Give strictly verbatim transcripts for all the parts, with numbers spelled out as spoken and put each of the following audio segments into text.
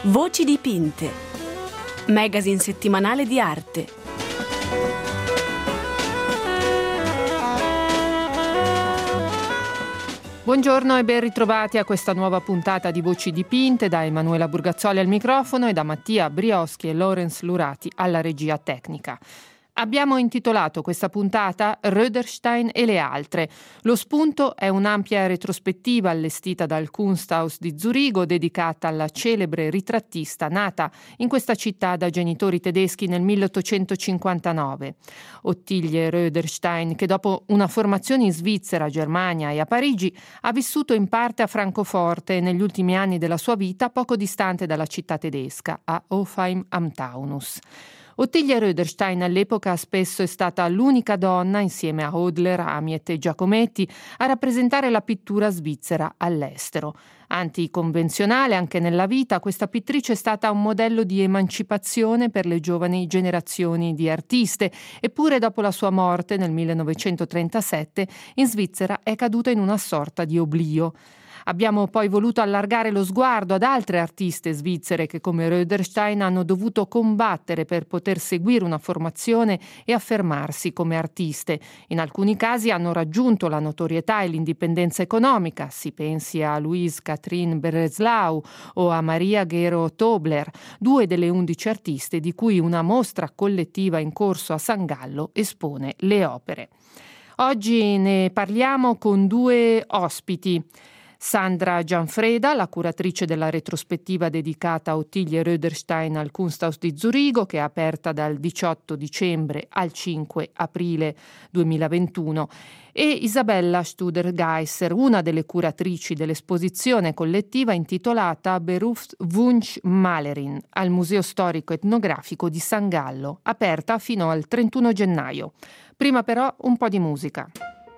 Voci dipinte, magazine settimanale di arte. Buongiorno e ben ritrovati a questa nuova puntata di Voci dipinte, da Emanuela Burgazzoli al microfono e da Mattia Brioschi e Lorenz Lurati alla regia tecnica. Abbiamo intitolato questa puntata Röderstein e le altre. Lo spunto è un'ampia retrospettiva allestita dal Kunsthaus di Zurigo, dedicata alla celebre ritrattista nata in questa città da genitori tedeschi nel milleottocentocinquantanove. Ottilie Röderstein, che dopo una formazione in Svizzera, Germania e a Parigi ha vissuto in parte a Francoforte e negli ultimi anni della sua vita poco distante dalla città tedesca, a Hofheim am Taunus. Ottilie Röderstein all'epoca spesso è stata l'unica donna, insieme a Hodler, Amiet e Giacometti, a rappresentare la pittura svizzera all'estero. Anticonvenzionale anche nella vita, questa pittrice è stata un modello di emancipazione per le giovani generazioni di artiste, eppure dopo la sua morte nel millenovecentotrentasette in Svizzera è caduta in una sorta di oblio. Abbiamo poi voluto allargare lo sguardo ad altre artiste svizzere che, come Röderstein, hanno dovuto combattere per poter seguire una formazione e affermarsi come artiste. In alcuni casi hanno raggiunto la notorietà e l'indipendenza economica, si pensi a Louise Catherine Bereslau o a Maria Gero Tobler, due delle undici artiste di cui una mostra collettiva in corso a San Gallo espone le opere. Oggi ne parliamo con due ospiti. Sandra Gianfreda, la curatrice della retrospettiva dedicata a Ottilie Röderstein al Kunsthaus di Zurigo, che è aperta dal diciotto dicembre al cinque aprile duemilaventuno, e Isabella Studer-Geisser, una delle curatrici dell'esposizione collettiva intitolata Berufswunschmalerin al Museo Storico Etnografico di San Gallo, aperta fino al trentuno gennaio. Prima però un po' di musica.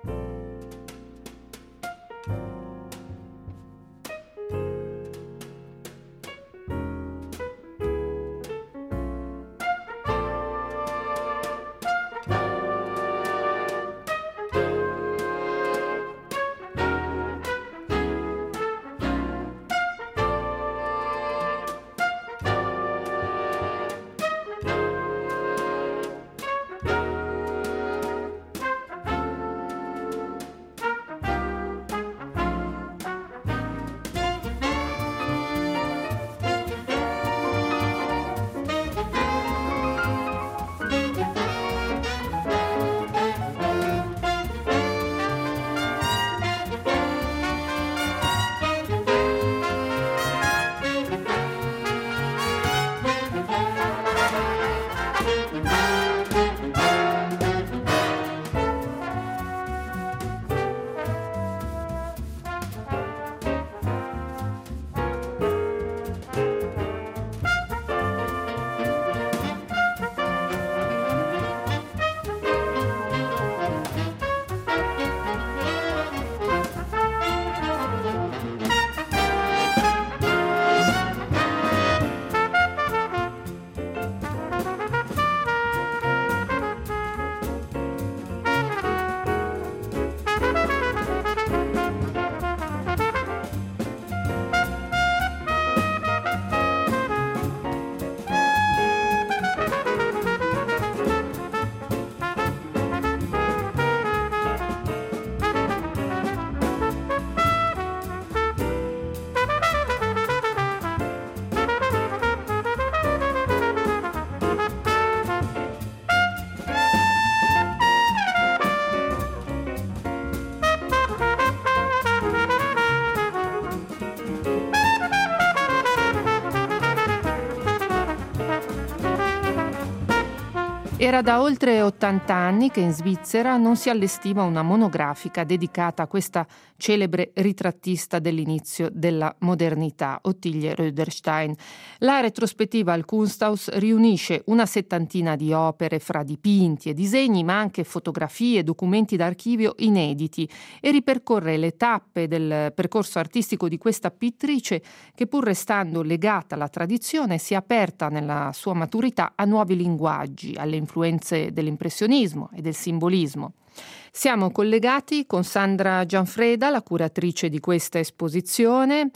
Era da oltre ottanta anni che in Svizzera non si allestiva una monografica dedicata a questa celebre ritrattista dell'inizio della modernità, Ottilie Röderstein. La retrospettiva al Kunsthaus riunisce una settantina di opere fra dipinti e disegni, ma anche fotografie e documenti d'archivio inediti, e ripercorre le tappe del percorso artistico di questa pittrice che, pur restando legata alla tradizione, si è aperta nella sua maturità a nuovi linguaggi, alle influenze dell'impressionismo e del simbolismo. Siamo collegati con Sandra Gianfreda, la curatrice di questa esposizione.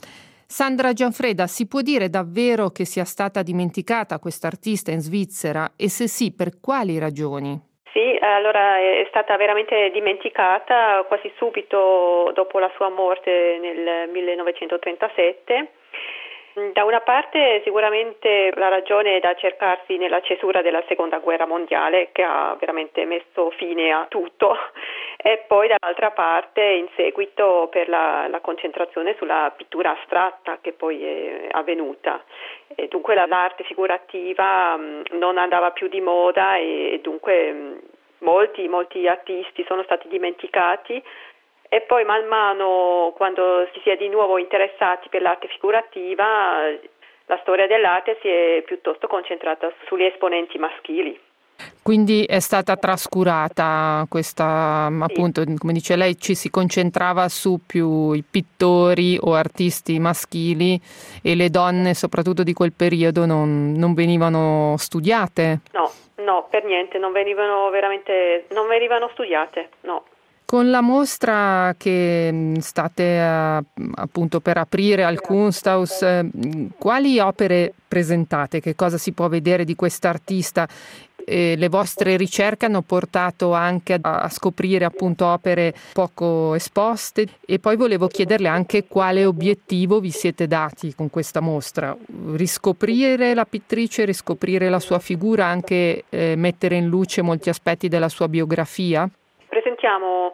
Sandra Gianfreda, si può dire davvero che sia stata dimenticata questa artista in Svizzera e se sì, per quali ragioni? Sì, allora è stata veramente dimenticata quasi subito dopo la sua morte nel millenovecentotrentasette. Da una parte sicuramente la ragione è da cercarsi nella cesura della seconda guerra mondiale che ha veramente messo fine a tutto e poi dall'altra parte in seguito per la, la concentrazione sulla pittura astratta che poi è avvenuta. E dunque la, l'arte figurativa mh, non andava più di moda e, e dunque mh, molti, molti artisti sono stati dimenticati. E poi man mano, quando si è di nuovo interessati per l'arte figurativa, la storia dell'arte si è piuttosto concentrata sugli esponenti maschili. Quindi è stata trascurata questa, Sì. appunto, come dice lei, ci si concentrava su più i pittori o artisti maschili e le donne, soprattutto di quel periodo, non, non venivano studiate? No, no, per niente, non venivano veramente, non venivano studiate, no. Con la mostra che state uh, appunto per aprire al Kunsthaus, uh, quali opere presentate? Che cosa si può vedere di quest'artista? E le vostre ricerche hanno portato anche a, a scoprire appunto opere poco esposte e poi volevo chiederle anche quale obiettivo vi siete dati con questa mostra. Riscoprire la pittrice, riscoprire la sua figura, anche eh, mettere in luce molti aspetti della sua biografia? Presentiamo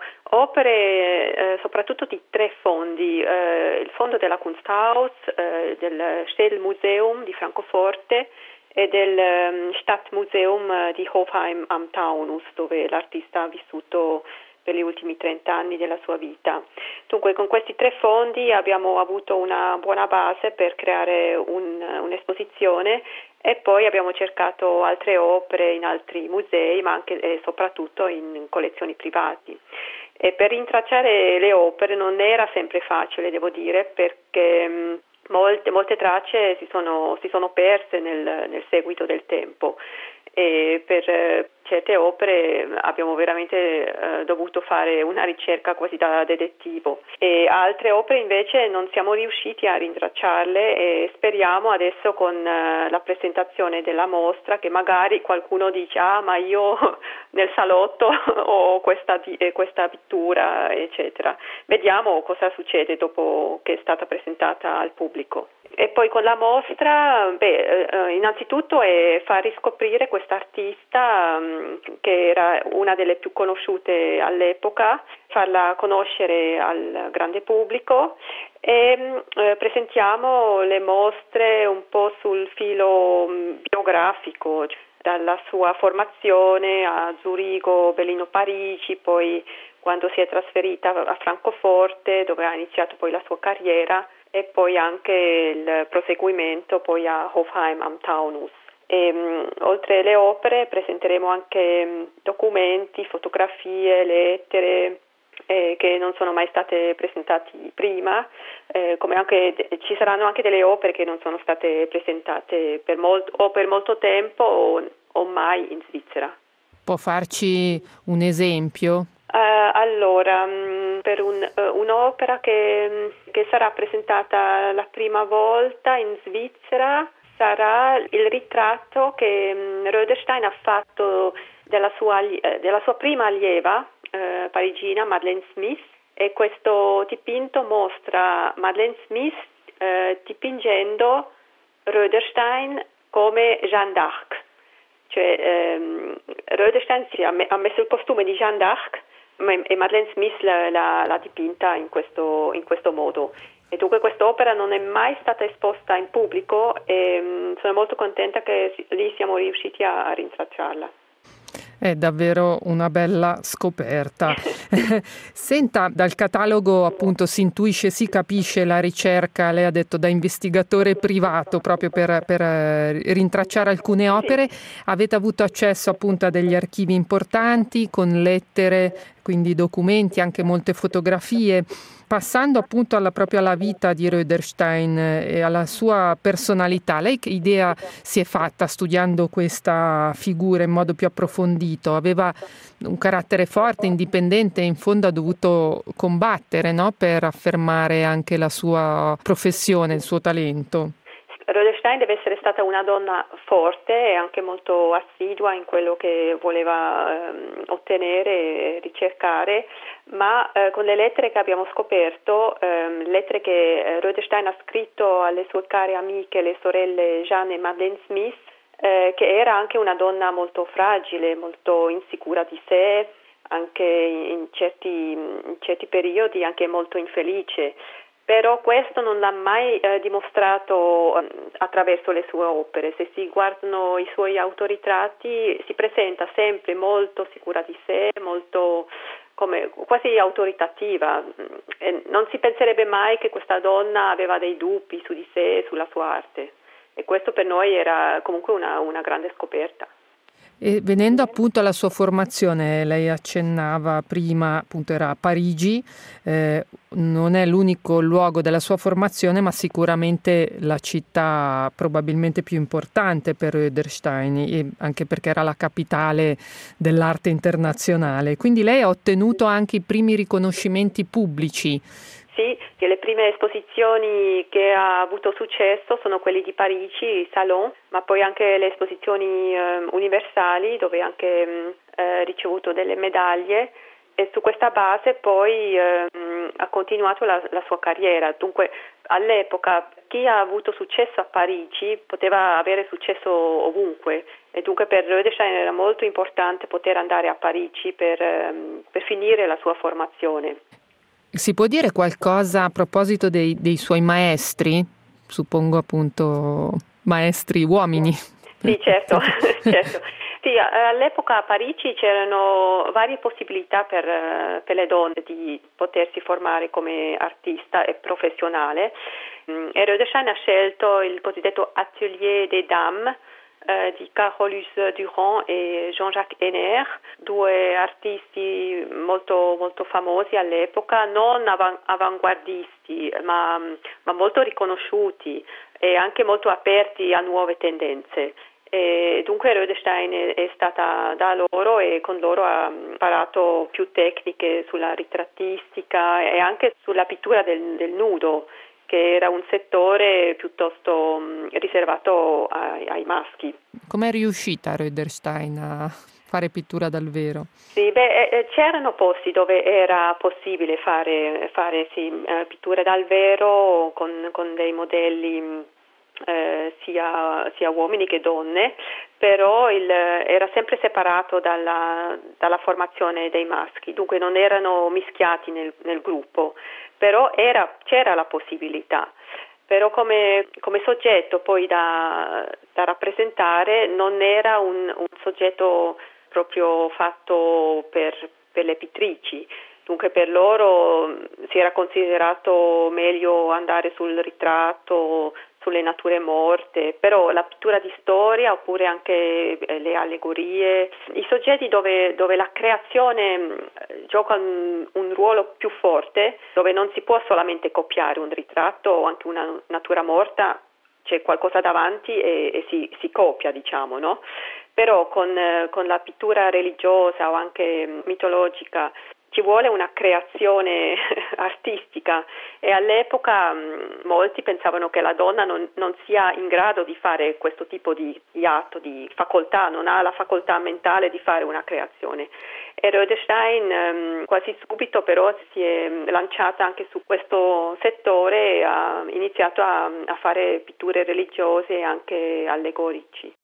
opere eh, soprattutto di tre fondi, eh, il fondo della Kunsthaus, eh, del Städtmuseum di Francoforte e del um, Stadtmuseum di Hofheim am Taunus, dove l'artista ha vissuto per gli ultimi trenta anni della sua vita. Dunque con questi tre fondi abbiamo avuto una buona base per creare un, un'esposizione e poi abbiamo cercato altre opere in altri musei, ma anche e soprattutto in collezioni privati. E per rintracciare le opere non era sempre facile, devo dire, perché mh, molte, molte tracce si sono, si sono perse nel, nel seguito del tempo. E per eh, certe opere abbiamo veramente eh, dovuto fare una ricerca quasi da detectivo e altre opere invece non siamo riusciti a rintracciarle e speriamo adesso con eh, la presentazione della mostra che magari qualcuno dice ah ma io nel salotto ho questa, eh, questa pittura eccetera. Vediamo cosa succede dopo che è stata presentata al pubblico. E poi con la mostra, beh, eh, innanzitutto è far riscoprire quest'artista um, che era una delle più conosciute all'epoca, farla conoscere al grande pubblico e eh, presentiamo le mostre un po' sul filo um, biografico, cioè dalla sua formazione a Zurigo, Berlino, Parigi, poi quando si è trasferita a Francoforte dove ha iniziato poi la sua carriera e poi anche il proseguimento poi a Hofheim am Taunus. E, mh, oltre le opere presenteremo anche mh, documenti, fotografie, lettere eh, che non sono mai state presentate prima, eh, come anche de- ci saranno anche delle opere che non sono state presentate per molt- o per molto tempo o, o mai in Svizzera. Può farci un esempio? Uh, allora, mh, per un, uh, un'opera che, che sarà presentata la prima volta in Svizzera sarà il ritratto che mh, Röderstein ha fatto della sua, eh, della sua prima allieva eh, parigina, Madeleine Smith, e questo dipinto mostra Madeleine Smith eh, dipingendo Röderstein come Jeanne d'Arc. Cioè ehm, Röderstein si ha, me- ha messo il costume di Jeanne d'Arc e Madeleine Smith l'ha, l'ha, l'ha dipinta in questo, in questo modo. E dunque quest'opera non è mai stata esposta in pubblico e mh, sono molto contenta che lì siamo riusciti a, a rintracciarla. È davvero una bella scoperta. Senta, dal catalogo appunto si intuisce, si capisce la ricerca, lei ha detto da investigatore privato proprio per, per rintracciare alcune opere. Avete avuto accesso appunto a degli archivi importanti con lettere quindi documenti, anche molte fotografie, passando appunto alla, proprio alla vita di Röderstein e alla sua personalità. Lei che idea si è fatta studiando questa figura in modo più approfondito? Aveva un carattere forte, indipendente e in fondo ha dovuto combattere, no? Per affermare anche la sua professione, il suo talento. Röderstein deve essere stata una donna forte e anche molto assidua in quello che voleva ehm, ottenere e ricercare, ma eh, con le lettere che abbiamo scoperto, ehm, lettere che Röderstein ha scritto alle sue care amiche, le sorelle Jeanne e Madeleine Smith, eh, che era anche una donna molto fragile, molto insicura di sé, anche in certi, in certi periodi anche molto infelice. Però questo non l'ha mai eh, dimostrato eh, attraverso le sue opere. Se si guardano i suoi autoritratti si presenta sempre molto sicura di sé, molto come quasi autoritativa. E non si penserebbe mai che questa donna aveva dei dubbi su di sé e sulla sua arte. E questo per noi era comunque una, una grande scoperta. E venendo appunto alla sua formazione, lei accennava prima, appunto era a Parigi, eh, non è l'unico luogo della sua formazione, ma sicuramente la città probabilmente più importante per Röderstein, e anche perché era la capitale dell'arte internazionale. Quindi lei ha ottenuto anche i primi riconoscimenti pubblici. Sì, che le prime esposizioni che ha avuto successo sono quelle di Parigi, i Salon, ma poi anche le esposizioni eh, universali dove ha anche eh, ricevuto delle medaglie, e su questa base poi eh, ha continuato la, la sua carriera. Dunque all'epoca chi ha avuto successo a Parigi poteva avere successo ovunque, e dunque per Röderstein era molto importante poter andare a Parigi per, eh, per finire la sua formazione. Si può dire qualcosa a proposito dei, dei suoi maestri? Suppongo appunto maestri uomini. Sì, certo, certo. Sì, all'epoca a Parigi c'erano varie possibilità per, per le donne di potersi formare come artista e professionale, e Röderstein ha scelto il cosiddetto Atelier des Dames eh, di Carolus Durand e Jean-Jacques Henner, due artisti molto, molto famosi all'epoca, non avan- avanguardisti, ma, ma molto riconosciuti e anche molto aperti a nuove tendenze. E dunque Röderstein è stata da loro e con loro ha imparato più tecniche sulla ritrattistica e anche sulla pittura del, del nudo, che era un settore piuttosto riservato ai, ai maschi. Com'è riuscita Röderstein a fare pittura dal vero? Sì, beh, c'erano posti dove era possibile fare, fare sì, pitture dal vero con, con dei modelli Eh, sia, sia uomini che donne, però il, era sempre separato dalla, dalla formazione dei maschi, dunque non erano mischiati nel, nel gruppo, però era, c'era la possibilità. Però come, come soggetto poi da, da rappresentare non era un, un soggetto proprio fatto per, per le pittrici. Dunque per loro si era considerato meglio andare sul ritratto, sulle nature morte, però la pittura di storia oppure anche le allegorie, i soggetti dove, dove la creazione gioca un, un ruolo più forte, dove non si può solamente copiare un ritratto o anche una natura morta, c'è qualcosa davanti e, e si, si copia, diciamo, no? Però con, con la pittura religiosa o anche mitologica ci vuole una creazione artistica, e all'epoca mh, molti pensavano che la donna non, non sia in grado di fare questo tipo di, di atto, di facoltà, non ha la facoltà mentale di fare una creazione. E Röderstein mh, quasi subito però si è lanciata anche su questo settore e ha iniziato a, a fare pitture religiose e anche allegorici.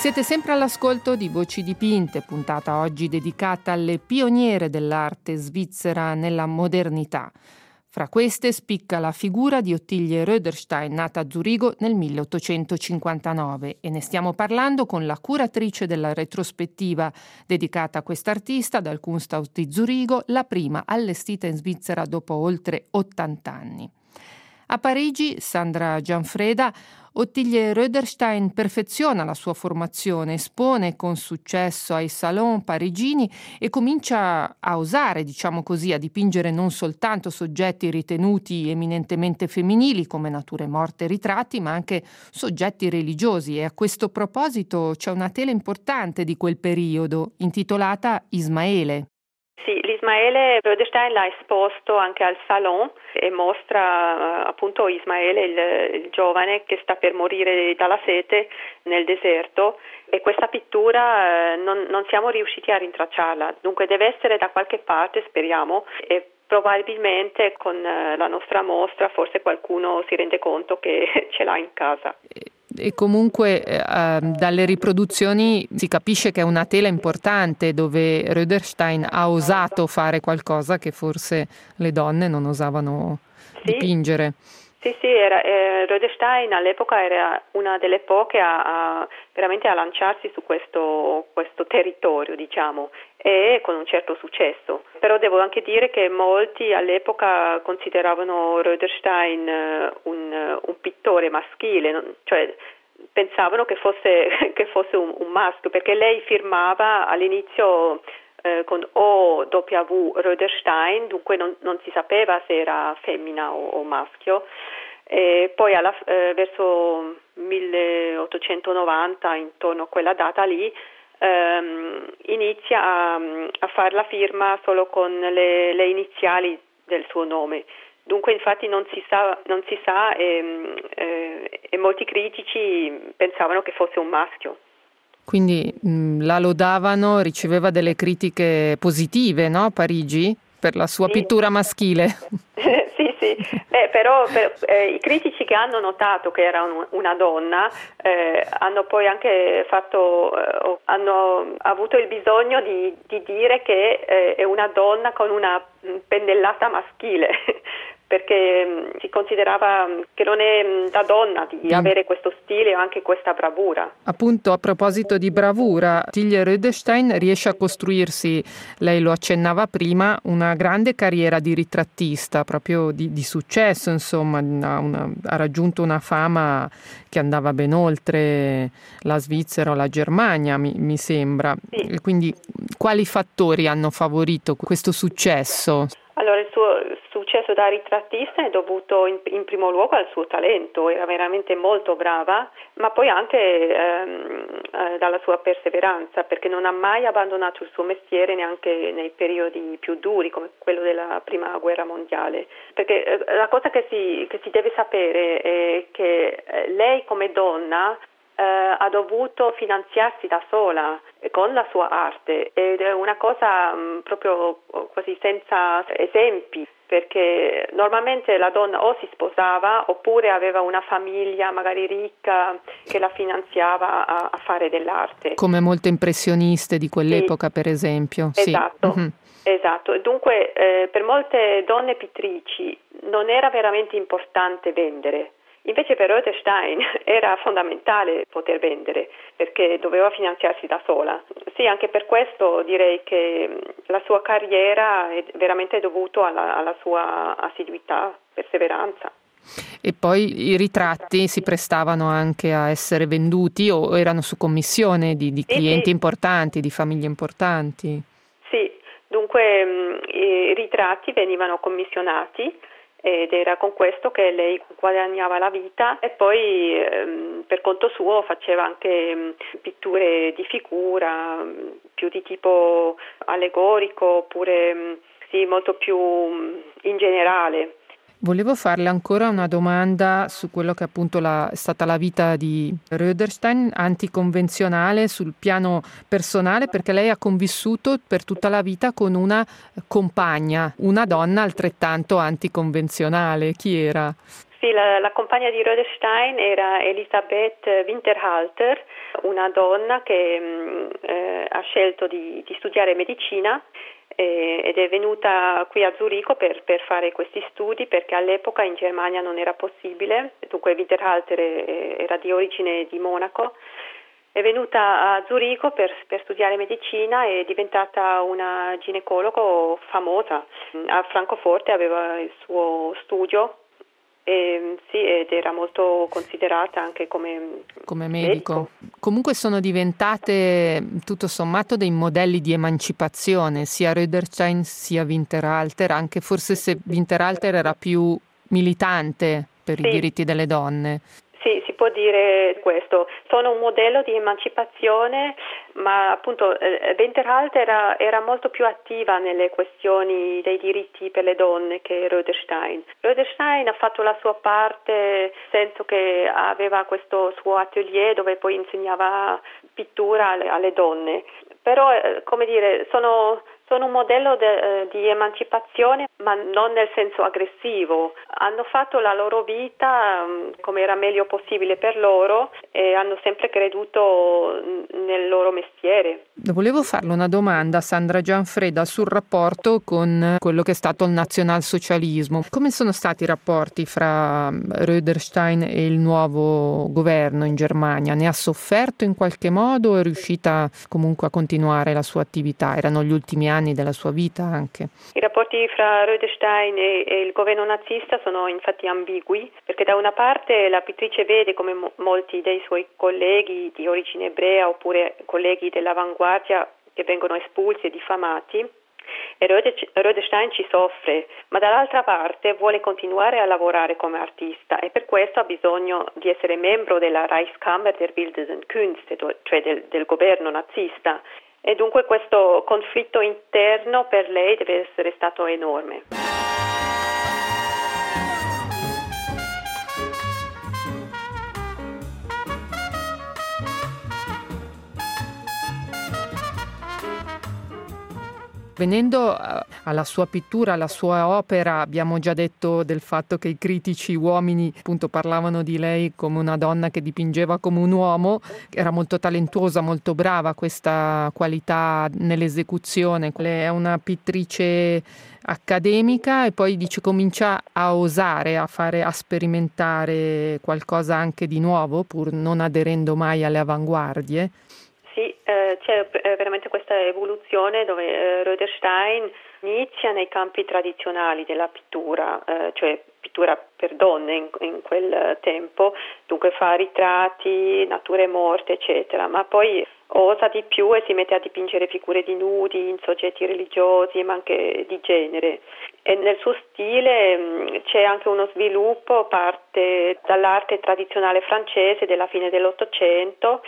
Siete sempre all'ascolto di Voci dipinte, puntata oggi dedicata alle pioniere dell'arte svizzera nella modernità. Fra queste spicca la figura di Ottilie Röderstein, nata a Zurigo nel milleottocentocinquantanove, e ne stiamo parlando con la curatrice della retrospettiva dedicata a quest'artista dal Kunsthaus di Zurigo, la prima allestita in Svizzera dopo oltre ottanta anni. A Parigi, Sandra Gianfreda, Ottilie Röderstein perfeziona la sua formazione, espone con successo ai salon parigini e comincia a osare, diciamo così, a dipingere non soltanto soggetti ritenuti eminentemente femminili come nature morte e ritratti, ma anche soggetti religiosi. E a questo proposito c'è una tela importante di quel periodo, intitolata Ismaele. Sì, l'Ismaele Röderstein l'ha esposto anche al Salon e mostra uh, appunto Ismaele, il, il giovane che sta per morire dalla sete nel deserto, e questa pittura uh, non, non siamo riusciti a rintracciarla, dunque deve essere da qualche parte, speriamo, e probabilmente con uh, la nostra mostra forse qualcuno si rende conto che ce l'ha in casa. E comunque eh, dalle riproduzioni si capisce che è una tela importante dove Röderstein ha osato fare qualcosa che forse le donne non osavano sì. dipingere. Sì, sì, era, eh, Röderstein all'epoca era una delle poche a, a veramente a lanciarsi su questo, questo territorio, diciamo, e con un certo successo. Però devo anche dire che molti all'epoca consideravano Röderstein uh, un, un pittore maschile, non, cioè pensavano che fosse, che fosse un, un maschio, perché lei firmava all'inizio eh, con O W Röderstein, dunque non, non si sapeva se era femmina o, o maschio. E poi alla, eh, verso milleottocentonovanta, intorno a quella data lì, ehm, inizia a, a fare la firma solo con le, le iniziali del suo nome. Dunque infatti non si sa, non si sa e, eh, e molti critici pensavano che fosse un maschio. Quindi mh, la lodavano, riceveva delle critiche positive, no? Parigi? Per la sua sì. pittura maschile. sì, sì, eh, però per, eh, i critici che hanno notato che era un, una donna eh, hanno poi anche fatto, eh, hanno avuto il bisogno di, di dire che eh, è una donna con una pennellata maschile, perché mh, si considerava che non è mh, da donna di mm. avere questo stile o anche questa bravura. Appunto, a proposito di bravura, Ottilie Röderstein riesce a costruirsi, lei lo accennava prima, una grande carriera di ritrattista, proprio di, di successo, insomma, una, una, ha raggiunto una fama che andava ben oltre la Svizzera o la Germania, mi, mi sembra. Sì. E quindi quali fattori hanno favorito questo successo? Allora, il suo successo da ritrattista è dovuto in, in primo luogo al suo talento, era veramente molto brava, ma poi anche ehm, eh, dalla sua perseveranza, perché non ha mai abbandonato il suo mestiere neanche nei periodi più duri come quello della prima guerra mondiale. Perché eh, la cosa che si, che si deve sapere è che eh, lei come donna Uh, ha dovuto finanziarsi da sola con la sua arte, ed è una cosa um, proprio quasi senza esempi, perché normalmente la donna o si sposava oppure aveva una famiglia magari ricca che la finanziava a, a fare dell'arte. Come molte impressioniste di quell'epoca, sì. Per esempio. Esatto. Sì. Mm-hmm. Esatto, dunque eh, per molte donne pittrici non era veramente importante vendere. Invece per Röderstein era fondamentale poter vendere, perché doveva finanziarsi da sola. Sì, anche per questo direi che la sua carriera è veramente dovuta alla, alla sua assiduità, perseveranza. E poi i ritratti si prestavano anche a essere venduti o erano su commissione di, di clienti sì, sì. importanti, di famiglie importanti? Sì, dunque mh, i ritratti venivano commissionati, ed era con questo che lei guadagnava la vita, e poi ehm, per conto suo faceva anche mh, pitture di figura, mh, più di tipo allegorico, oppure mh, sì, molto più mh, in generale. Volevo farle ancora una domanda su quello che appunto la, è stata la vita di Röderstein, anticonvenzionale sul piano personale, perché lei ha convissuto per tutta la vita con una compagna, una donna altrettanto anticonvenzionale. Chi era? Sì, la, la compagna di Röderstein era Elisabeth Winterhalter, una donna che mh, eh, ha scelto di, di studiare medicina eh, ed è venuta qui a Zurigo per, per fare questi studi, perché all'epoca in Germania non era possibile. Dunque Winterhalter era di origine di Monaco. È venuta a Zurigo per, per studiare medicina e è diventata una ginecologo famosa. A Francoforte aveva il suo studio. Eh, sì, ed era molto considerata anche come, come medico. medico. Comunque sono diventate tutto sommato dei modelli di emancipazione, sia Röderstein sia Winterhalter, anche forse se Winterhalter era più militante per sì. i diritti delle donne. Sì, si può dire questo. Sono un modello di emancipazione, ma appunto eh, Winterhalter era, era molto più attiva nelle questioni dei diritti per le donne che Röderstein. Röderstein ha fatto la sua parte, nel senso che aveva questo suo atelier dove poi insegnava pittura alle, alle donne. Però, eh, come dire, sono... Sono un modello de, eh, di emancipazione, ma non nel senso aggressivo. Hanno fatto la loro vita um, come era meglio possibile per loro e hanno sempre creduto nel loro mestiere. Volevo farle una domanda, Sandra Gianfreda, sul rapporto con quello che è stato il nazionalsocialismo. Come sono stati i rapporti fra Röderstein e il nuovo governo in Germania? Ne ha sofferto in qualche modo o è riuscita comunque a continuare la sua attività? Erano gli ultimi anni della sua vita anche. I rapporti fra Röderstein e, e il governo nazista sono infatti ambigui, perché da una parte la pittrice vede come mo- molti dei suoi colleghi di origine ebrea oppure colleghi dell'avanguardia che vengono espulsi e diffamati, e Röderstein ci soffre, ma dall'altra parte vuole continuare a lavorare come artista e per questo ha bisogno di essere membro della Reichskammer der Bildenden Künste, cioè del, del governo nazista. E dunque questo conflitto interno per lei deve essere stato enorme. Venendo alla sua pittura, alla sua opera, abbiamo già detto del fatto che i critici uomini appunto parlavano di lei come una donna che dipingeva come un uomo, era molto talentuosa, molto brava, questa qualità nell'esecuzione. Lei è una pittrice accademica e poi dice comincia a osare, a fare, a sperimentare qualcosa anche di nuovo, pur non aderendo mai alle avanguardie. Sì, eh, c'è eh, veramente questa evoluzione dove eh, Röderstein inizia nei campi tradizionali della pittura, eh, cioè pittura per donne in, in quel tempo, dunque fa ritratti, nature morte, eccetera, ma poi osa di più e si mette a dipingere figure di nudi, in soggetti religiosi, ma anche di genere. E nel suo stile mh, c'è anche uno sviluppo, parte dall'arte tradizionale francese della fine dell'Ottocento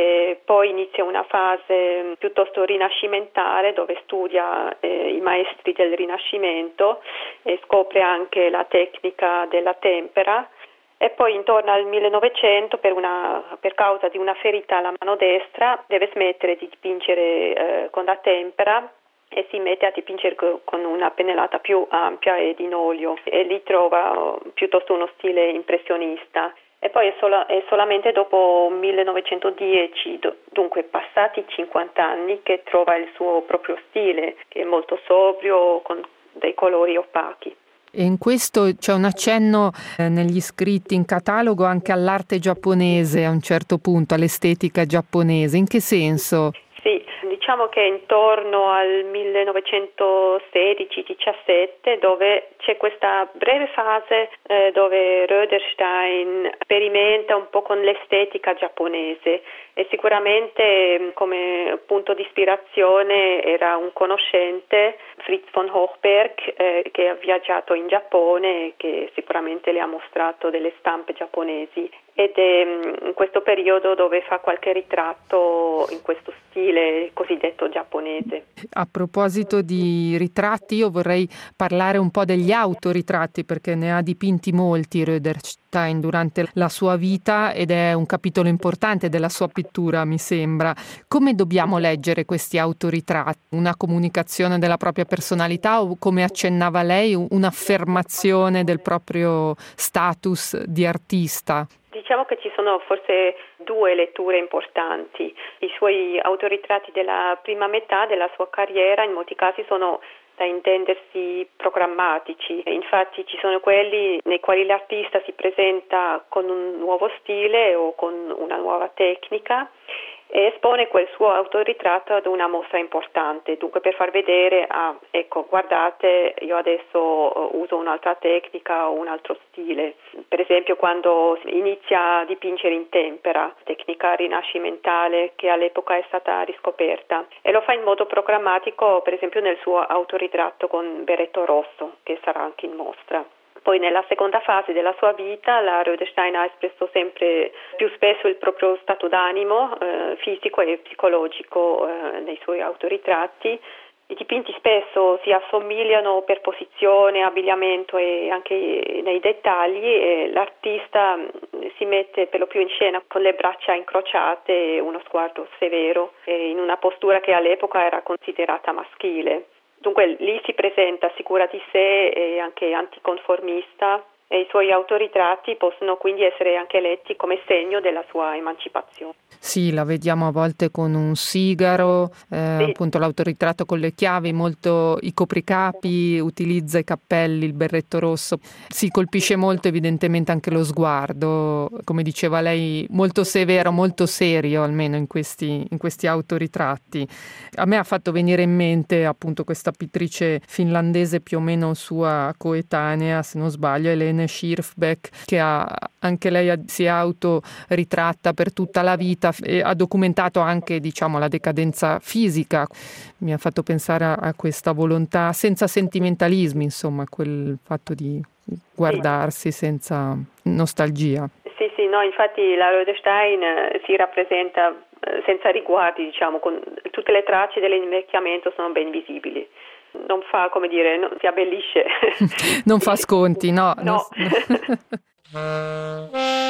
e poi inizia una fase mh, piuttosto rinascimentale dove studia eh, i maestri del Rinascimento e scopre anche la tecnica della tempera. E poi intorno al millenovecento, per, una, per causa di una ferita alla mano destra, deve smettere di dipingere eh, con la tempera e si mette a dipingere con una pennellata più ampia ed in olio e lì trova piuttosto uno stile impressionista. E poi è, solo, è solamente dopo millenovecentodieci, dunque passati cinquanta anni, che trova il suo proprio stile, che è molto sobrio, con dei colori opachi. E in questo c'è un accenno eh, negli scritti in catalogo anche all'arte giapponese a un certo punto, all'estetica giapponese. In che senso? Sì, diciamo che intorno al millenovecentosedici diciassette dove c'è questa breve fase eh, dove Röderstein sperimenta un po' con l'estetica giapponese e sicuramente come punto di ispirazione era un conoscente, Fritz von Hochberg, eh, che ha viaggiato in Giappone e che sicuramente le ha mostrato delle stampe giapponesi. Ed è in questo periodo dove fa qualche ritratto in questo stile così detto giapponese. A proposito di ritratti, io vorrei parlare un po' degli autoritratti, perché ne ha dipinti molti Röderstein durante la sua vita ed è un capitolo importante della sua pittura, mi sembra. Come dobbiamo leggere questi autoritratti? Una comunicazione della propria personalità o, come accennava lei, un'affermazione del proprio status di artista? Diciamo che ci sono forse due letture importanti. I suoi autoritratti della prima metà della sua carriera in molti casi sono da intendersi programmatici. Infatti ci sono quelli nei quali l'artista si presenta con un nuovo stile o con una nuova tecnica e espone quel suo autoritratto ad una mostra importante, dunque per far vedere, ah, ecco, guardate, io adesso uso un'altra tecnica o un altro stile. Per esempio quando inizia a dipingere in tempera, tecnica rinascimentale che all'epoca è stata riscoperta, e lo fa in modo programmatico, per esempio nel suo autoritratto con berretto rosso, che sarà anche in mostra. Poi nella seconda fase della sua vita la Röderstein ha espresso sempre più spesso il proprio stato d'animo eh, fisico e psicologico eh, nei suoi autoritratti. I dipinti spesso si assomigliano per posizione, abbigliamento e anche nei dettagli, e l'artista si mette per lo più in scena con le braccia incrociate e uno sguardo severo, e in una postura che all'epoca era considerata maschile. Dunque lì si presenta sicura di sé e anche anticonformista, e i suoi autoritratti possono quindi essere anche letti come segno della sua emancipazione. Sì, la vediamo a volte con un sigaro, eh, Sì. appunto l'autoritratto con le chiavi, molto i copricapi, utilizza i cappelli, il berretto rosso. Si colpisce molto evidentemente anche lo sguardo, come diceva lei, molto severo, molto serio almeno in questi, in questi autoritratti. A me ha fatto venire in mente appunto questa pittrice finlandese più o meno sua coetanea, se non sbaglio, Helene Schirfbeck, che ha, anche lei si autoritratta per tutta la vita e ha documentato anche, diciamo, la decadenza fisica. Mi ha fatto pensare a, a questa volontà senza sentimentalismi, insomma, quel fatto di guardarsi senza nostalgia. Sì, sì, no, infatti la Röderstein eh, si rappresenta eh, senza riguardi, diciamo, con tutte le tracce dell'invecchiamento sono ben visibili. Non fa, come dire, non si abbellisce. Non fa sconti, no. No. Non...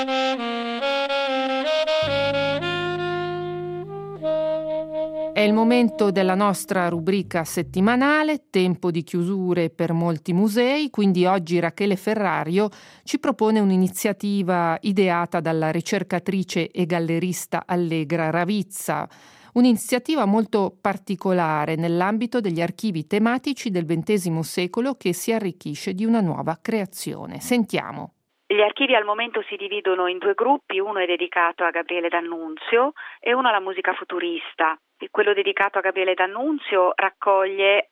È il momento della nostra rubrica settimanale, tempo di chiusure per molti musei, quindi oggi Rachele Ferrario ci propone un'iniziativa ideata dalla ricercatrice e gallerista Allegra Ravizza, un'iniziativa molto particolare nell'ambito degli archivi tematici del ventesimo secolo che si arricchisce di una nuova creazione. Sentiamo. Gli archivi al momento si dividono in due gruppi, uno è dedicato a Gabriele D'Annunzio e uno alla musica futurista. E quello dedicato a Gabriele D'Annunzio raccoglie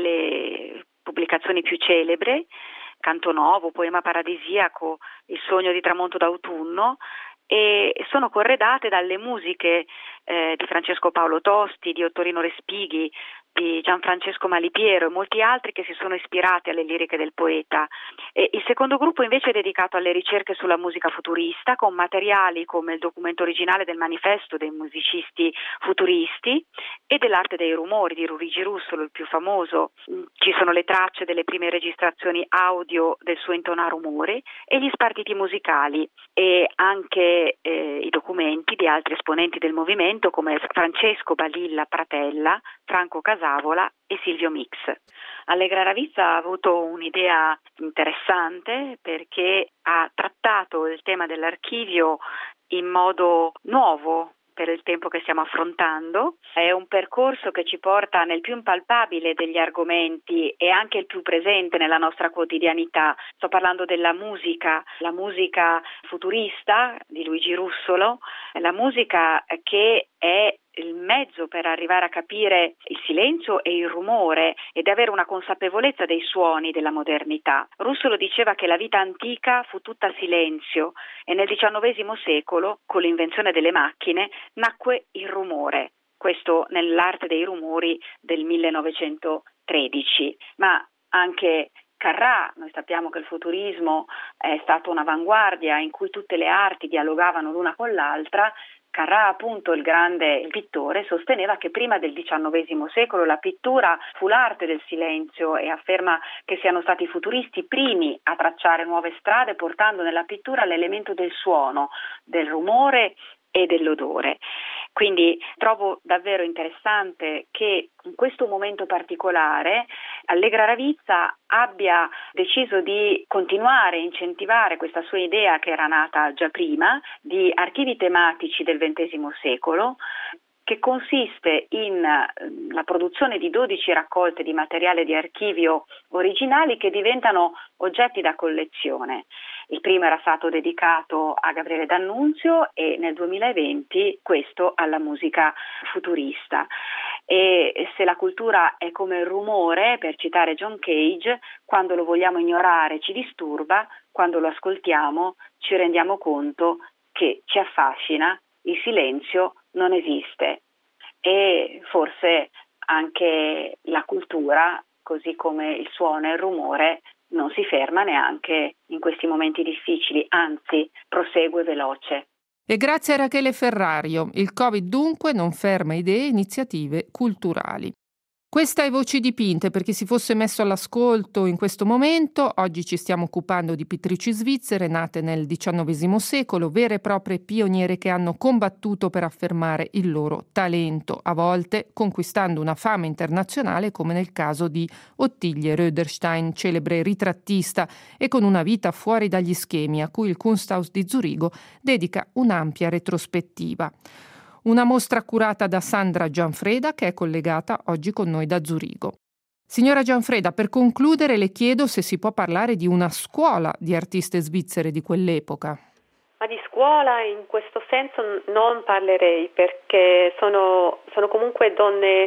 le pubblicazioni più celebri, Canto Novo, Poema Paradisiaco, Il sogno di tramonto d'autunno, e sono corredate dalle musiche eh, di Francesco Paolo Tosti, di Ottorino Respighi, di Gianfrancesco Malipiero e molti altri che si sono ispirati alle liriche del poeta. E il secondo gruppo invece è dedicato alle ricerche sulla musica futurista, con materiali come il documento originale del manifesto dei musicisti futuristi e dell'arte dei rumori di Luigi Russolo, il più famoso. Ci sono le tracce delle prime registrazioni audio del suo intonare rumori e gli spartiti musicali, e anche eh, i documenti di altri esponenti del movimento come Francesco Balilla Pratella, Franco Casavola e Silvio Mix. Allegra Ravizza ha avuto un'idea interessante perché ha trattato il tema dell'archivio in modo nuovo per il tempo che stiamo affrontando. È un percorso che ci porta nel più impalpabile degli argomenti e anche il più presente nella nostra quotidianità. Sto parlando della musica, la musica futurista di Luigi Russolo, la musica che è il mezzo per arrivare a capire il silenzio e il rumore ed avere una consapevolezza dei suoni della modernità. Russolo diceva che la vita antica fu tutta silenzio e nel diciannovesimo secolo, con l'invenzione delle macchine, nacque il rumore. Questo nell'arte dei rumori del millenovecentotredici. Ma anche Carrà, noi sappiamo che il futurismo è stato un'avanguardia in cui tutte le arti dialogavano l'una con l'altra, Carrà, appunto, il grande pittore, sosteneva che prima del diciannovesimo secolo la pittura fu l'arte del silenzio e afferma che siano stati i futuristi i primi a tracciare nuove strade portando nella pittura l'elemento del suono, del rumore e dell'odore. Quindi trovo davvero interessante che in questo momento particolare Allegra Ravizza abbia deciso di continuare a incentivare questa sua idea, che era nata già prima, di archivi tematici del ventesimo secolo, che consiste in la produzione di dodici raccolte di materiale di archivio originali che diventano oggetti da collezione. Il primo era stato dedicato a Gabriele D'Annunzio e nel duemilaventi questo alla musica futurista. E se la cultura è come il rumore, per citare John Cage, quando lo vogliamo ignorare ci disturba, quando lo ascoltiamo ci rendiamo conto che ci affascina, il silenzio non esiste. E forse anche la cultura, così come il suono e il rumore, non si ferma neanche in questi momenti difficili, anzi prosegue veloce. E grazie a Rachele Ferrario, il Covid dunque non ferma idee e iniziative culturali. Questa è Voci dipinte, per chi si fosse messo all'ascolto in questo momento. Oggi ci stiamo occupando di pittrici svizzere nate nel diciannovesimo secolo, vere e proprie pioniere che hanno combattuto per affermare il loro talento, a volte conquistando una fama internazionale come nel caso di Ottilie Röderstein, celebre ritrattista e con una vita fuori dagli schemi a cui il Kunsthaus di Zurigo dedica un'ampia retrospettiva. Una mostra curata da Sandra Gianfreda, che è collegata oggi con noi da Zurigo. Signora Gianfreda, per concludere le chiedo se si può parlare di una scuola di artiste svizzere di quell'epoca. Ma di scuola in questo senso non parlerei, perché sono, sono comunque donne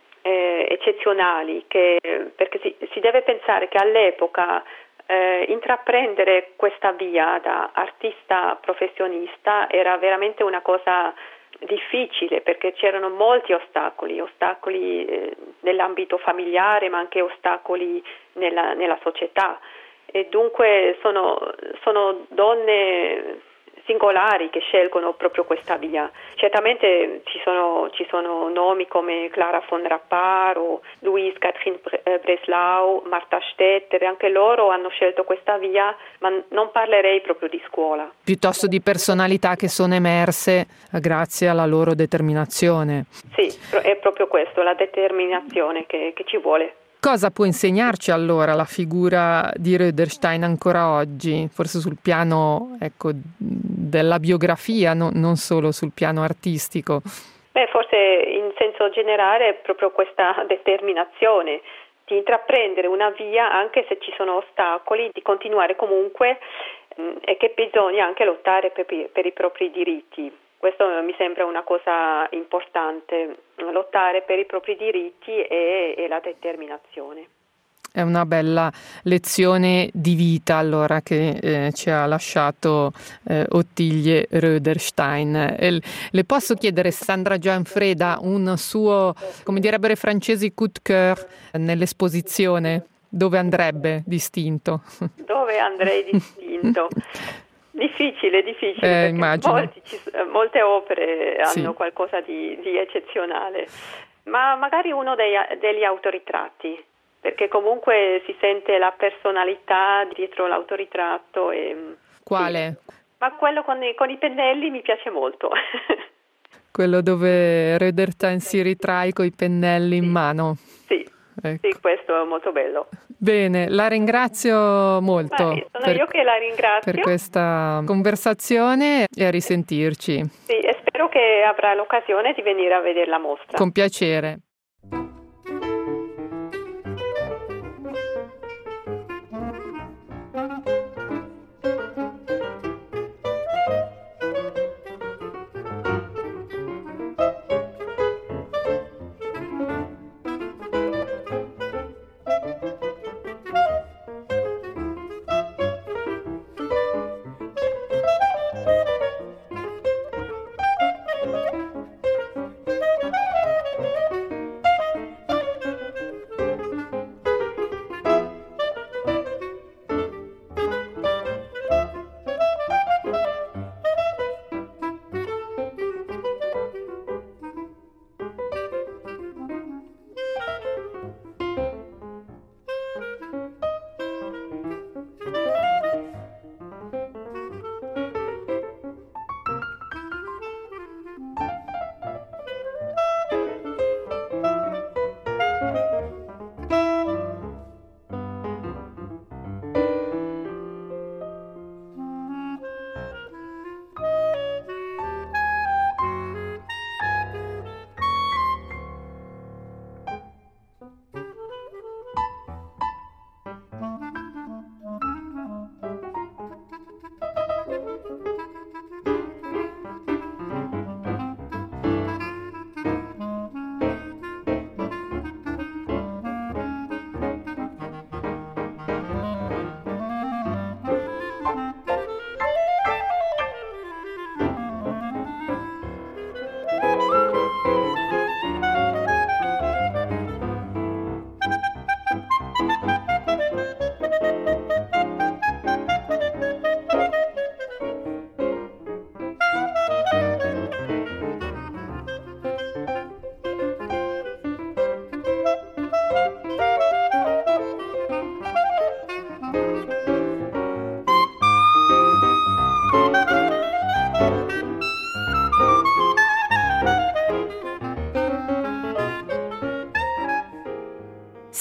eh, eccezionali, che, perché si, si deve pensare che all'epoca eh, intraprendere questa via da artista professionista era veramente una cosa difficile, perché c'erano molti ostacoli, ostacoli eh, nell'ambito familiare, ma anche ostacoli nella, nella società, e dunque sono, sono donne singolari che scelgono proprio questa via. Certamente ci sono, ci sono nomi come Clara von Rappard o Louise Catherine Breslau, Martha Stetter, anche loro hanno scelto questa via, ma non parlerei proprio di scuola. Piuttosto di personalità che sono emerse grazie alla loro determinazione. Sì, è proprio questo, la determinazione che, che ci vuole. Cosa può insegnarci allora la figura di Röderstein ancora oggi, forse sul piano, ecco, della biografia, no, non solo sul piano artistico? Beh, forse in senso generale è proprio questa determinazione di intraprendere una via anche se ci sono ostacoli, di continuare comunque mh, e che bisogna anche lottare per, per i propri diritti. Questo mi sembra una cosa importante, lottare per i propri diritti e, e la determinazione. È una bella lezione di vita allora che eh, ci ha lasciato eh, Ottilie Röderstein. E le posso chiedere, Sandra Gianfreda, un suo, come direbbero i francesi, coup de cœur nell'esposizione? Dove andrebbe distinto? Dove andrei distinto? Difficile, difficile, eh, perché molti, ci, molte opere hanno sì. qualcosa di, di eccezionale, ma magari uno dei, degli autoritratti, perché comunque si sente la personalità dietro l'autoritratto. E, quale? Sì. Ma quello con i, con i pennelli mi piace molto. Quello dove Röderstein si ritrae coi pennelli sì. in mano. Sì. Ecco. Sì, questo è molto bello. Bene, la ringrazio molto. Beh, sono per, io che la ringrazio per questa conversazione e a risentirci. Sì, e spero che avrà l'occasione di venire a vedere la mostra. Con piacere.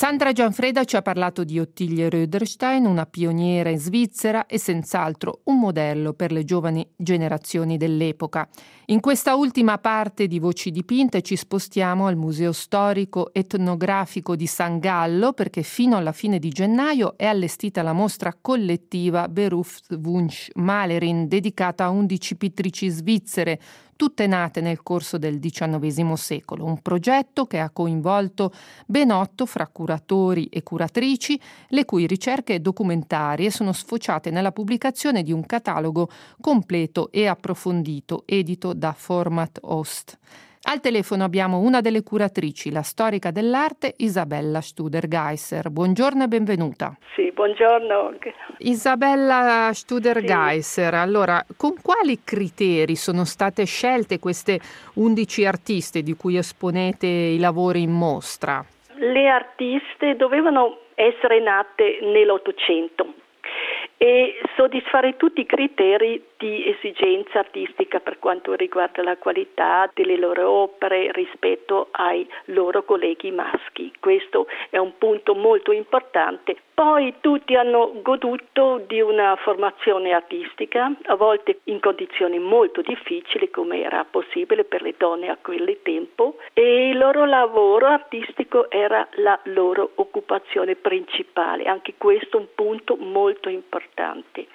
Sandra Gianfreda ci ha parlato di Ottilie Röderstein, una pioniera in Svizzera e senz'altro un modello per le giovani generazioni dell'epoca. In questa ultima parte di Voci dipinte ci spostiamo al Museo Storico Etnografico di San Gallo, perché fino alla fine di gennaio è allestita la mostra collettiva Berufswunsch-Malerin, dedicata a undici pittrici svizzere, tutte nate nel corso del diciannovesimo secolo, un progetto che ha coinvolto ben otto fra curatori e curatrici, le cui ricerche documentarie sono sfociate nella pubblicazione di un catalogo completo e approfondito, edito da Format Ost. Al telefono abbiamo una delle curatrici, la storica dell'arte Isabella Studer-Geisser. Buongiorno e benvenuta. Sì, buongiorno. Isabella Studer-Geisser, sì. Allora, con quali criteri sono state scelte queste undici artiste di cui esponete i lavori in mostra? Le artiste dovevano essere nate nell'Ottocento e soddisfare tutti i criteri di esigenza artistica per quanto riguarda la qualità delle loro opere rispetto ai loro colleghi maschi. Questo è un punto molto importante. Poi tutti hanno goduto di una formazione artistica, a volte in condizioni molto difficili, come era possibile per le donne a quel tempo, e il loro lavoro artistico era la loro occupazione principale. Anche questo è un punto molto importante.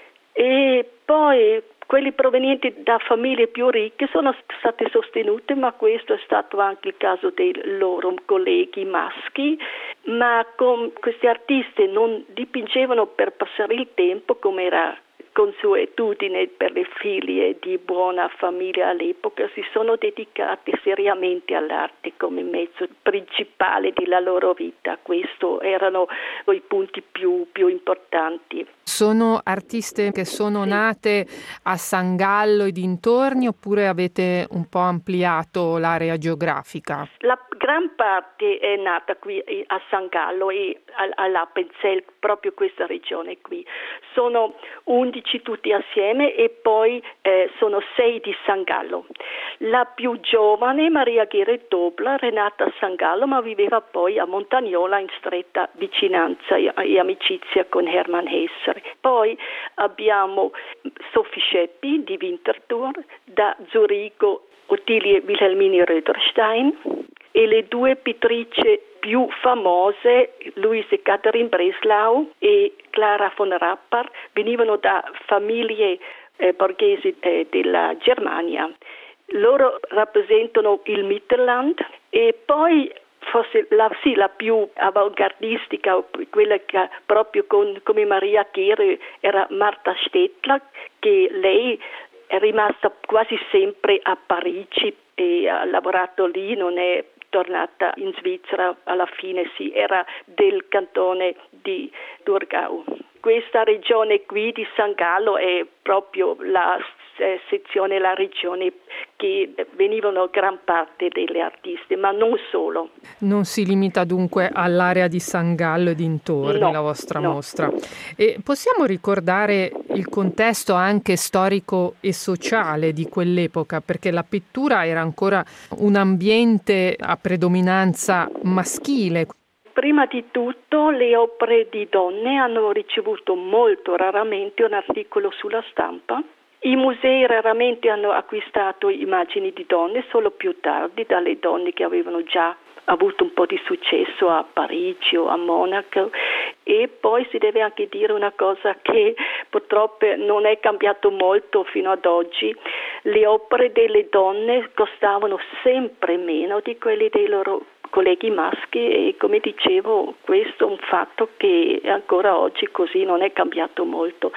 E poi quelli provenienti da famiglie più ricche sono state sostenute, ma questo è stato anche il caso dei loro colleghi maschi, ma con questi artisti non dipingevano per passare il tempo come era consuetudine per le figlie di buona famiglia all'epoca, si sono dedicate seriamente all'arte come mezzo principale della loro vita. Questi erano i punti più, più importanti. Sono artiste che sono sì. nate a San Gallo e dintorni, oppure avete un po' ampliato l'area geografica? La gran parte è nata qui a San Gallo e all'Appenzell, proprio questa regione qui. Sono undici tutti assieme e poi eh, sono sei di San Gallo. La più giovane, Maria Gere Dobler, è nata a San Gallo ma viveva poi a Montagnola in stretta vicinanza e, e amicizia con Hermann Hesser. Poi abbiamo Sophie Scheppi di Winterthur, da Zurigo Ottilie Wilhelmine Röderstein e le due pittrici più famose, Louise Catherine Breslau e Clara von Rappard, venivano da famiglie eh, borghesi eh, della Germania. Loro rappresentano il Mittelland e poi forse la, sì, la più avanguardistica, quella che proprio con, come Maria Gere era Martha Stettler, che lei è rimasta quasi sempre a Parigi e ha lavorato lì, non è tornata in Svizzera alla fine, sì, era del cantone di Thurgau. Questa regione qui di San Gallo è proprio la sezione, la regione che venivano gran parte delle artiste, ma non solo. Non si limita dunque all'area di San Gallo e dintorni, no, la vostra no. mostra. E possiamo ricordare il contesto anche storico e sociale di quell'epoca, perché la pittura era ancora un ambiente a predominanza maschile. Prima di tutto le opere di donne hanno ricevuto molto raramente un articolo sulla stampa. I musei raramente hanno acquistato immagini di donne, solo più tardi dalle donne che avevano già avuto un po' di successo a Parigi o a Monaco. E poi si deve anche dire una cosa che purtroppo non è cambiato molto fino ad oggi: le opere delle donne costavano sempre meno di quelle dei loro colleghi maschi e, come dicevo, questo è un fatto che ancora oggi così non è cambiato molto.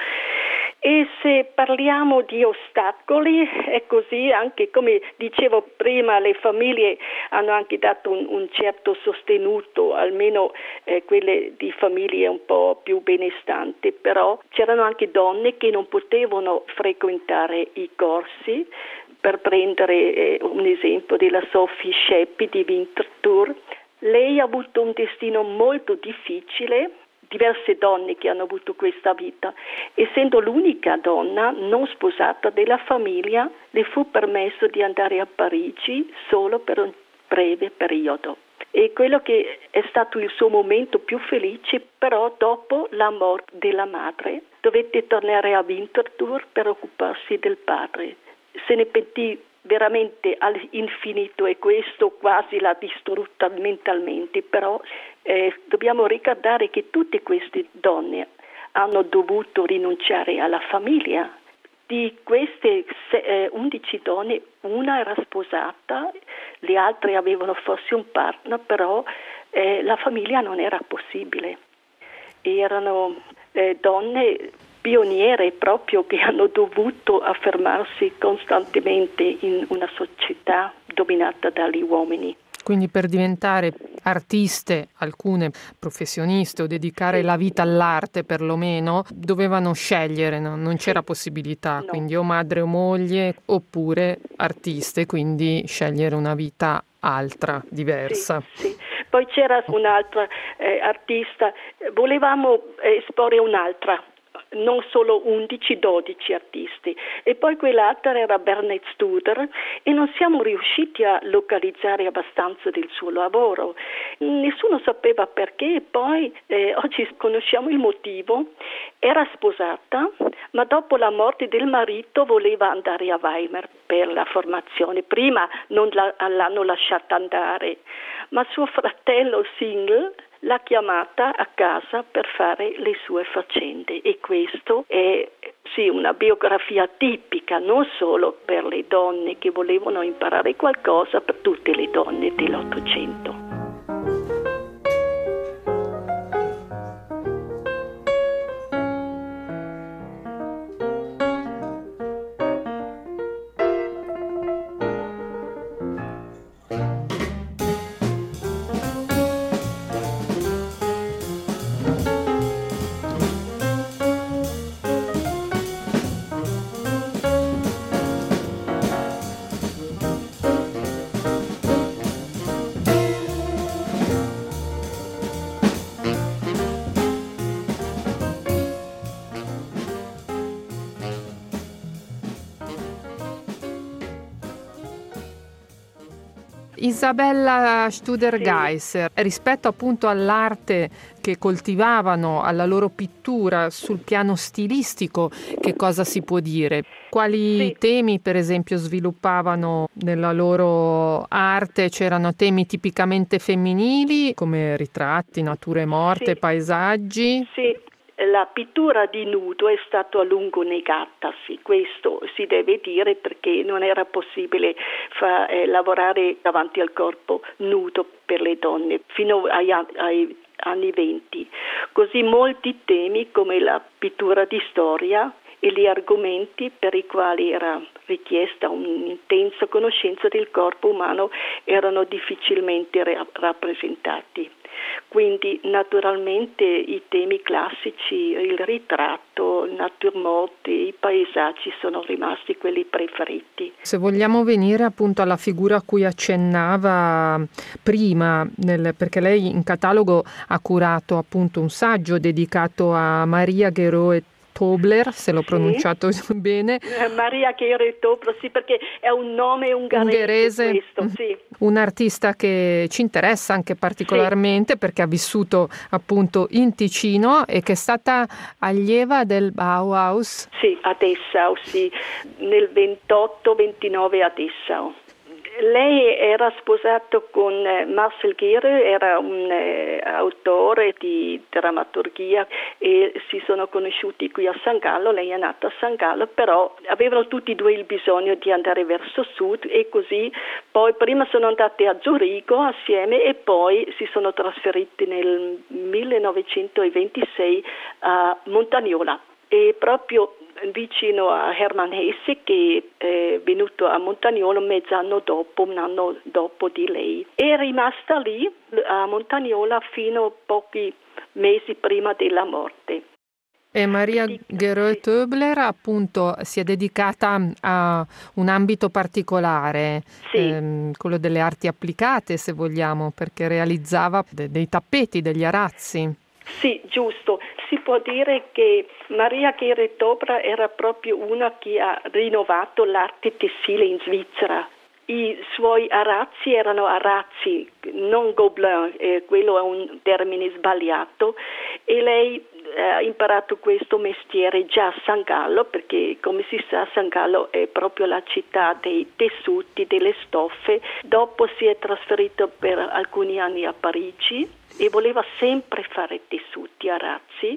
E se parliamo di ostacoli, è così, anche come dicevo prima, le famiglie hanno anche dato un, un certo sostenuto, almeno eh, quelle di famiglie un po' più benestanti, però c'erano anche donne che non potevano frequentare i corsi. Per prendere eh, un esempio della Sophie Scheppi di Winterthur, lei ha avuto un destino molto difficile. Diverse donne che hanno avuto questa vita. Essendo l'unica donna non sposata della famiglia, le fu permesso di andare a Parigi solo per un breve periodo. e quello che è stato il suo momento più felice, però dopo la morte della madre dovette tornare a Winterthur per occuparsi del padre. Se ne pentì veramente all'infinito e questo quasi l'ha distrutta mentalmente, però eh, dobbiamo ricordare che tutte queste donne hanno dovuto rinunciare alla famiglia. Di queste eh, undici donne, una era sposata, le altre avevano forse un partner, però eh, la famiglia non era possibile. Erano eh, donne pioniere proprio che hanno dovuto affermarsi costantemente in una società dominata dagli uomini. Quindi per diventare artiste, alcune professioniste o dedicare sì. la vita all'arte perlomeno, dovevano scegliere, no? Non c'era sì. possibilità, no. quindi o madre o moglie oppure artiste, quindi scegliere una vita altra, diversa. Sì, sì. Poi c'era un'altra eh, artista, volevamo esporre un'altra, non solo undici dodici artisti, e poi quell'altra era Bernadette Studer e non siamo riusciti a localizzare abbastanza del suo lavoro, nessuno sapeva perché, e poi eh, oggi conosciamo il motivo. Era sposata, ma dopo la morte del marito voleva andare a Weimar per la formazione. Prima non la, l'hanno lasciata andare, ma suo fratello Single l'ha chiamata a casa per fare le sue faccende, e questo è sì una biografia tipica non solo per le donne che volevano imparare qualcosa, per tutte le donne dell'Ottocento. Isabella Studer-Geisser, sì. rispetto appunto all'arte che coltivavano, alla loro pittura, sul piano stilistico, che cosa si può dire? Quali sì. temi, per esempio, sviluppavano nella loro arte? C'erano temi tipicamente femminili, come ritratti, nature morte, sì. paesaggi? Sì. La pittura di nudo è stato a lungo negata, sì, questo si deve dire, perché non era possibile fa, eh, lavorare davanti al corpo nudo per le donne fino ai, ai anni venti. Così molti temi come la pittura di storia e gli argomenti per i quali era richiesta un'intensa conoscenza del corpo umano erano difficilmente ra- rappresentati. Quindi naturalmente i temi classici, il ritratto, il naturmorte, i paesaggi sono rimasti quelli preferiti. Se vogliamo venire appunto alla figura a cui accennava prima, nel, perché lei in catalogo ha curato appunto un saggio dedicato a Maria Geroe Tobler, se l'ho sì. pronunciato bene. Maria Geroe Tobler, sì, perché è un nome ungherese, ungherese questo, sì. Un artista che ci interessa anche particolarmente sì. perché ha vissuto appunto in Ticino e che è stata allieva del Bauhaus. Sì, a Dessau, sì, nel ventotto ventinove a Dessau. Lei era sposato con Marcel Geroe, era un eh, autore di drammaturgia, e si sono conosciuti qui a San Gallo. Lei è nata a San Gallo, però avevano tutti e due il bisogno di andare verso sud, e così poi prima sono andate a Zurigo assieme e poi si sono trasferiti nel millenovecentoventisei a Montagnola, e proprio vicino a Hermann Hesse, che è venuto a Montagnolo mezz'anno dopo, un anno dopo di lei. È rimasta lì a Montagnola fino a pochi mesi prima della morte. E Maria Geroe Tobler appunto si è dedicata a un ambito particolare, sì. ehm, quello delle arti applicate, se vogliamo, perché realizzava de- dei tappeti, degli arazzi. Sì, giusto. Si può dire che Maria Geroe Tobler era proprio una che ha rinnovato l'arte tessile in Svizzera. I suoi arazzi erano arazzi, non gobelin, eh, quello è un termine sbagliato, e lei ha imparato questo mestiere già a San Gallo, perché come si sa San Gallo è proprio la città dei tessuti, delle stoffe. Dopo si è trasferito per alcuni anni a Parigi e voleva sempre fare tessuti, arazzi,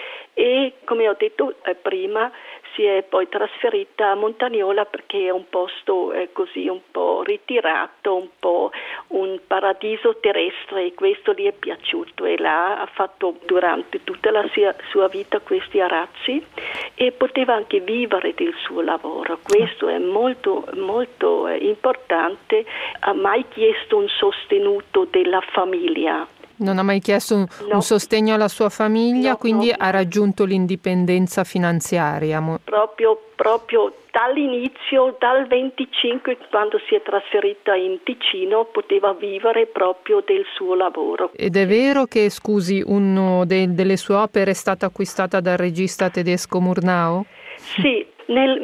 e come ho detto eh, prima si è poi trasferita a Montagnola perché è un posto eh, così un po' ritirato, un po' un paradiso terrestre, e questo gli è piaciuto, e là ha fatto durante tutta la sua, sua vita questi arazzi e poteva anche vivere del suo lavoro. Questo è molto molto eh, importante. Ha mai chiesto un sostenuto della famiglia. Non ha mai chiesto un, no. un sostegno alla sua famiglia, no, quindi no. ha raggiunto l'indipendenza finanziaria. Proprio, proprio dall'inizio, dal venticinque, quando si è trasferita in Ticino, poteva vivere proprio del suo lavoro. Ed è vero che, scusi, una de- delle sue opere è stata acquistata dal regista tedesco Murnau? Sì. Nel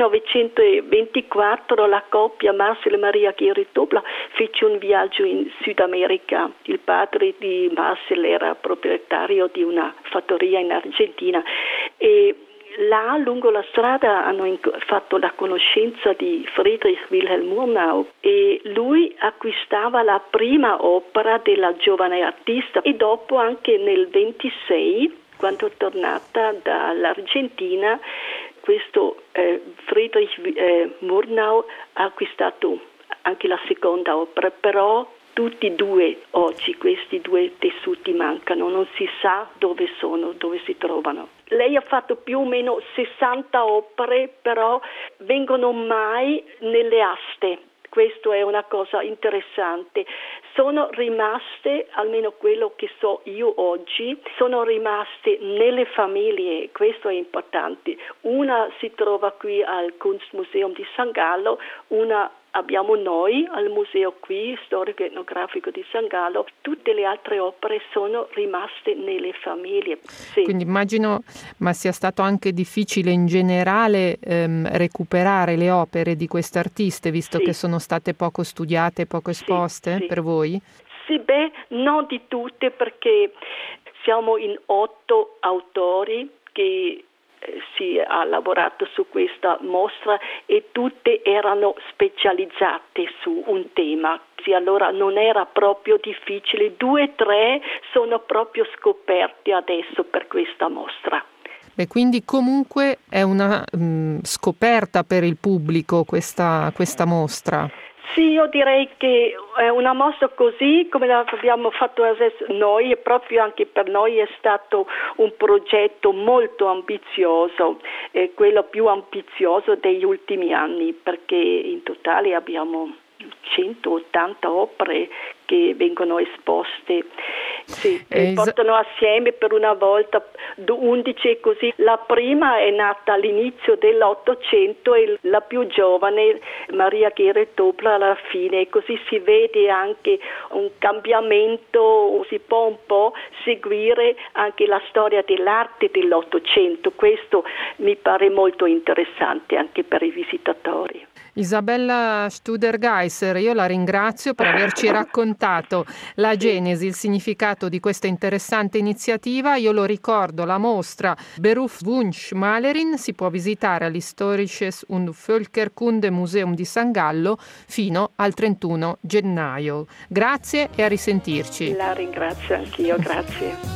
millenovecentoventiquattro la coppia Marcel e Maria Gheri-Tobler fece un viaggio in Sud America. Il padre di Marcel era proprietario di una fattoria in Argentina e là lungo la strada hanno fatto la conoscenza di Friedrich Wilhelm Murnau e lui acquistava la prima opera della giovane artista, e dopo anche nel ventisei, quando è tornata dall'Argentina, questo eh, Friedrich eh, Murnau ha acquistato anche la seconda opera, però tutti e due oggi questi due tessuti mancano, non si sa dove sono, dove si trovano. Lei ha fatto più o meno sessanta opere, però vengono mai nelle aste. Questo è una cosa interessante. Sono rimaste, almeno quello che so io oggi, sono rimaste nelle famiglie, questo è importante. Una si trova qui al Kunstmuseum di San Gallo, una abbiamo noi al museo qui, storico e etnografico di San Gallo. Tutte le altre opere sono rimaste nelle famiglie. Sì. Quindi immagino, ma sia stato anche difficile in generale ehm, recuperare le opere di queste artiste, visto sì. che sono state poco studiate, poco esposte sì, sì. per voi? Sì, beh, non di tutte, perché siamo in otto autori che si ha lavorato su questa mostra e tutte erano specializzate su un tema. Sì, allora non era proprio difficile, due o tre sono proprio scoperti adesso per questa mostra. Beh, quindi comunque è una mh, scoperta per il pubblico questa, questa mostra. Sì, io direi che è una mostra così come l'abbiamo fatto adesso noi, e proprio anche per noi è stato un progetto molto ambizioso, eh, quello più ambizioso degli ultimi anni, perché in totale abbiamo centottanta opere che vengono esposte, sì, es- portano assieme per una volta undici, così. La prima è nata all'inizio dell'Ottocento e la più giovane Maria Gheri-Tobler alla fine, e così si vede anche un cambiamento, si può un po' seguire anche la storia dell'arte dell'Ottocento. Questo mi pare molto interessante anche per i visitatori. Isabella Studer-Geisser, io la ringrazio per averci raccontato la genesi, il significato di questa interessante iniziativa. Io lo ricordo, la mostra Berufswunschmalerin si può visitare all'Historisches und Völkerkundemuseum di San Gallo fino al trentuno gennaio. Grazie e a risentirci. La ringrazio anch'io, grazie.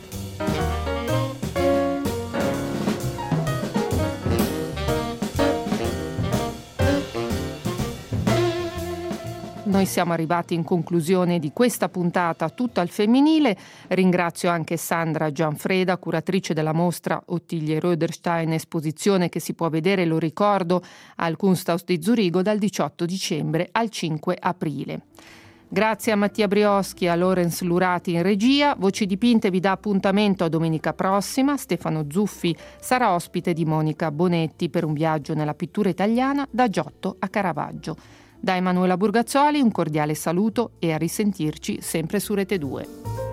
Noi siamo arrivati in conclusione di questa puntata tutta al femminile. Ringrazio anche Sandra Gianfreda, curatrice della mostra Ottilie Röderstein, esposizione che si può vedere, lo ricordo, al Kunsthaus di Zurigo dal diciotto dicembre al cinque aprile. Grazie a Mattia Brioschi e a Lorenz Lurati in regia. Voci Dipinte vi dà appuntamento a domenica prossima. Stefano Zuffi sarà ospite di Monica Bonetti per un viaggio nella pittura italiana da Giotto a Caravaggio. Da Emanuela Burgazzoli un cordiale saluto e a risentirci sempre su Rete due.